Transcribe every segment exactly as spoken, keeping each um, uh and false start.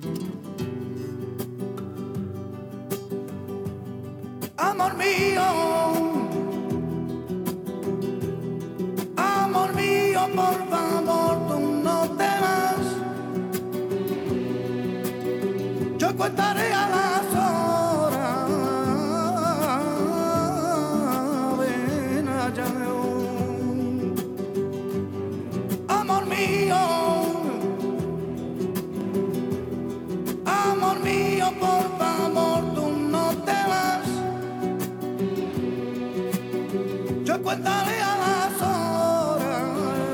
Amor mío, amor mío, por favor, tú no te vas. Yo contaré a las horas. Ven allá. Amor mío, amor mío, por favor, tú no te vas. Yo contaré a las horas.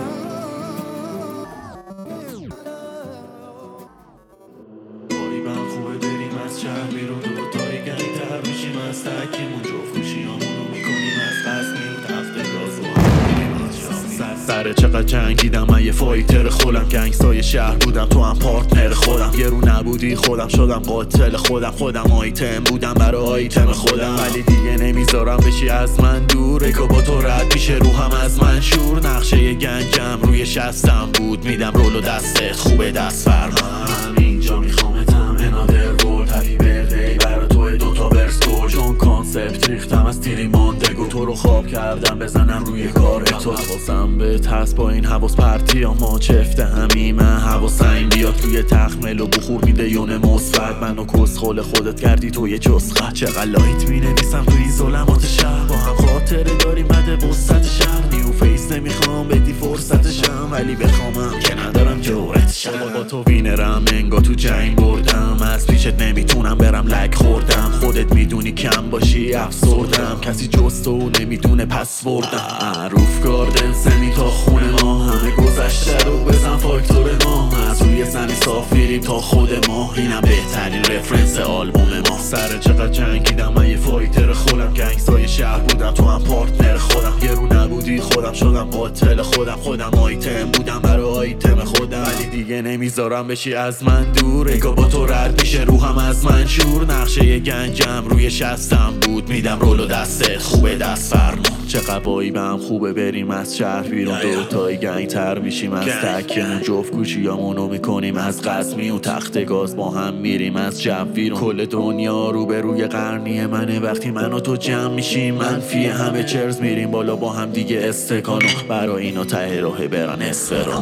باری من خوبه بریم از شهر بیرون دور تای گنگ تر میشیم از تکیمون جفت گوشیامونو میکنیم از قصد میرون تفت گاز و سر چقدر جنگیدم من یه فایتر خودم گنگستای شهر بودم تو هم پارتنر خودم یه رو نبودی خودم شدم قاتل خودم خودم آیتم بودم برای آیتم خودم ولی دیگه نمیذارم بشی از من دور اگه با تو رد میشه روحم از من شور نقشه یه گنجم روی شستم بود میدم رولو دستت خوبه دست فرمان اینجا میخوامتم انادر ورد هپی بردی برا تو دوتا برس گل چون کانسپت ریختم از تیری ماندگو تو رو خواب کردم بزنم روی کار تو حواسم به هست با این حواس پرتی اما چفته همی من حواسم بیاد توی تخمل و بخور میده یون مصفت منو کسخول خودت کردی تو یه جسخه چقدر لایت می نویسم توی ظلمات شهر با هم خاطره داریم بده وسط شهر نیو فیس نمیخوام بدی فرصتشم ولی بخوامم که ندارم جورتشم با تو وینرم انگا تو جنگ بردم از پیشت نمیتونم برم لک خوردم خودت میدونی کم باشی افسردم کسی جز تو نمیدونه پس وردم معروف گاردن سمی تا خونه ما همه گذشته رو بزن فاکتور ما از روی زمین صاف میریم تا خود ما اینم بهترین رفرنس آلبوم ما سر چقدر جنگیدم من یه فایتر خودم گنگستای شهر بودم تو هم پارتنر خودم یه رو نبودی خودم شدم قاتل خودم خودم آیتم بودم برای آیتم خودم ولی دیگه نمیذارم بشی از من دور اگه با تو رد میشه روحم از من شور نقشه یه گنجم روی شستم بود میدم رولو دستت خوبه دست فرما چقدر بایی به هم خوبه بریم از شهر بیرون دوتای گنگ تر میشیم از تکیمون جفت گوشیامونو میکنیم از قزمی و تخت گاز با هم میریم از جو بیرون کل دنیا رو به روی قرنی منه وقتی من و تو جمع میشیم منفی همه چرز میریم بالا با هم دیگه استکانو برای اینو ته راه برن اسفرانو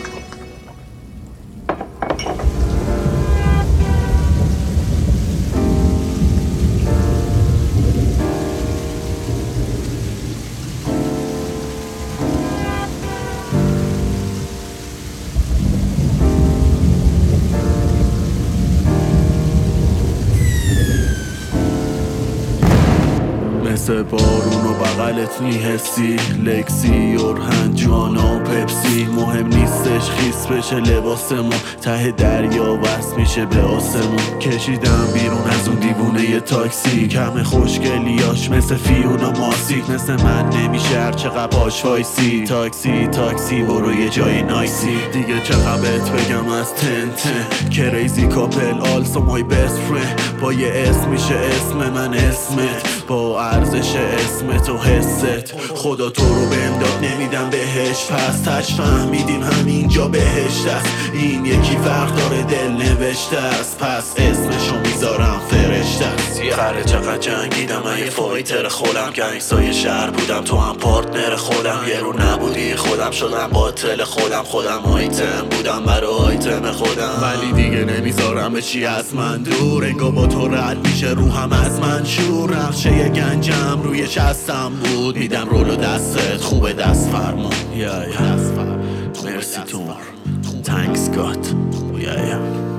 مثل بارون و بغلت میحسی لکسی اورهن جانا و پپسی مهم نیستش خیس بشه لباسمون ته دریا وصل میشه به آسمون کشیدم بیرون از اون دیوونه ی تاکسی کم خوشگلیاش مثل فیونا ماسیک مثل من نمیشه هر چقدر باش وایسی تاکسی تاکسی برو یه جای نایسی دیگه چقدر بهت بگم از تنتن کریزی کاپل آلسو مای بست فرند با یه اسم میشه اسم من اسمت با ارزش اسمت و حست خدا تو رو به امداد نمیدم بهش پس تش فهمیدیم همینجا بهشت است این یکی فرق داره دل نوشته است پس اسمشو میذارم فرشته است خره چقدر جنگیدم من یه فایتر خودم گنگستای شهر بودم تو هم پارتنر خودم یه رو نبودی خودم شدم قاتل خودم خودم آیتم بودم برای آیتم خودم ولی دیگه نمیذارم بشی از من دور انگا با تو رد میشه روحم از من شور نقشه یه گنجم روی شستم بود میدم رولو دستت خوبه دست فرما یا یا مرسی تور تانکس گات یا یا